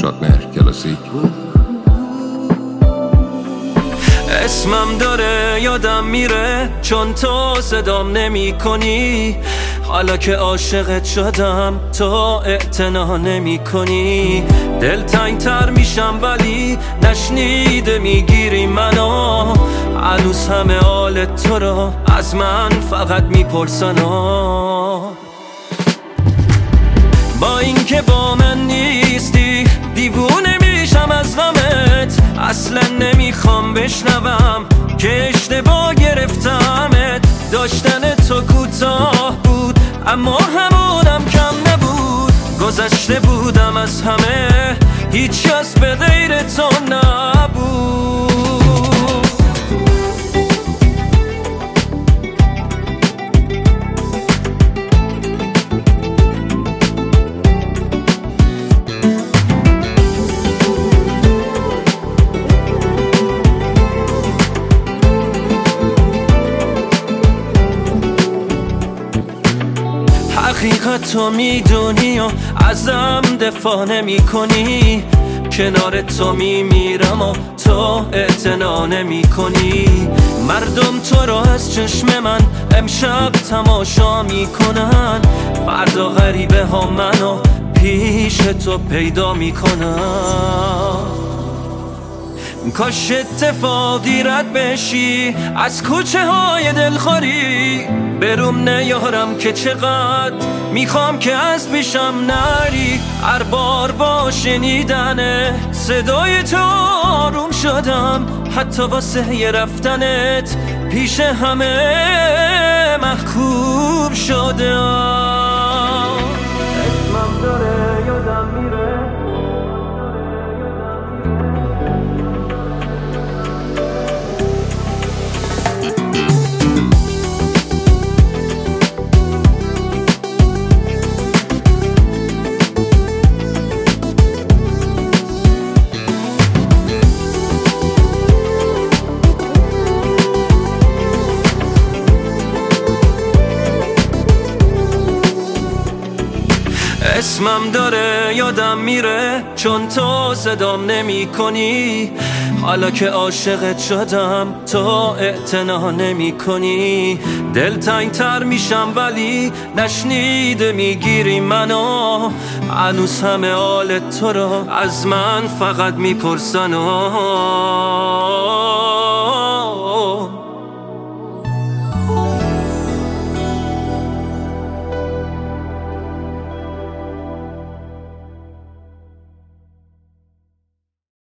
شادمهر کلاسیک. اسمم داره یادم میره چون تو صدام نمی کنی. حالا که عاشقت شدم تو اعتنا نمی کنی. دلتنگ تر میشم ولی نشنیده میگیری منو. هنوز همه حال تو را از من فقط میپرسن. با اینکه با من نیستی دیوونه میشم از غمت. اصلا نمیخوام بشنوم که اشتباه گرفتمت. داشتن تو کوتاه بود اما همونم کم نبود. گذشته بودم از همه هیچ کس به غیر تو نبود. حقیقت تو میدونی و ازم دفاع نمی کنی. کنار تو میمیرم و تو اعتنا نمی کنی. مردم تو رو از چشم من امشب تماشا میکنن. فردا غریبه ها منو پیش تو پیدا میکنن. کاش اتفاقی رد بشی از کوچه های دلخوری. بروم نیارم که چقدر میخوام که از پیشم نری. هر بار با شنیدن صدای تو آروم شدم. حتی واسه یه رفتنت پیش همه محکوم شدم. اسمم داره یادم میره. اسمم داره یادم میره چون تو صدام نمی کنی. حالا که عاشقت شدم تو اعتنا نمی کنی. دلتنگ تر میشم ولی نشنیده میگیری منو. هنوز همه حال تو رو از من فقط میپرسن.